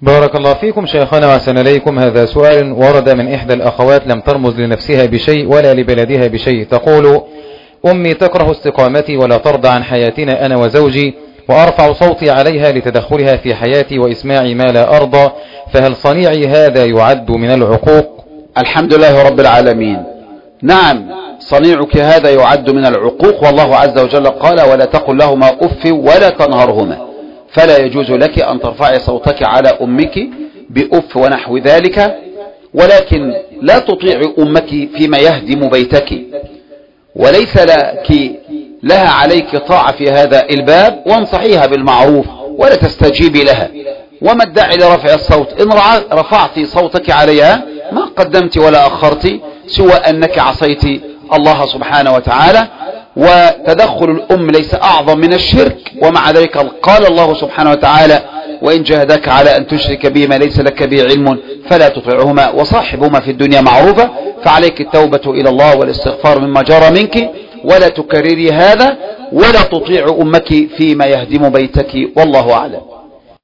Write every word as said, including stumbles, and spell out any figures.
بارك الله فيكم شيخنا وأحسن إليكم. هذا سؤال ورد من إحدى الأخوات لم ترمز لنفسها بشيء ولا لبلدها بشيء. تقول: أمي تكره استقامتي ولا ترضى عن حياتنا أنا وزوجي، وأرفع صوتي عليها لتدخلها في حياتي وإسماعي ما لا أرضى، فهل صنيعي هذا يعد من العقوق؟ الحمد لله رب العالمين. نعم، صنيعك هذا يعد من العقوق، والله عز وجل قال: ولا تقل لهما أف ولا تنهرهما. فلا يجوز لك أن ترفعي صوتك على أمك بأف ونحو ذلك، ولكن لا تطيعي أمك فيما يهدم بيتك، وليس لك لها عليك طاعة في هذا الباب، وانصحيها بالمعروف ولا تستجيبي لها. وما الداعي لرفع الصوت؟ إن رفعت صوتك عليها ما قدمت ولا أخرت، سوى أنك عصيت الله سبحانه وتعالى. وتدخل الأم ليس أعظم من الشرك، ومع ذلك قال الله سبحانه وتعالى: وإن جاهداك على أن تشرك بي ما ليس لك به علم فلا تطعهما وصاحبهما في الدنيا معروفة. فعليك التوبة إلى الله والاستغفار مما جرى منك، ولا تكرري هذا، ولا تطيع أمك فيما يهدم بيتك، والله أعلم.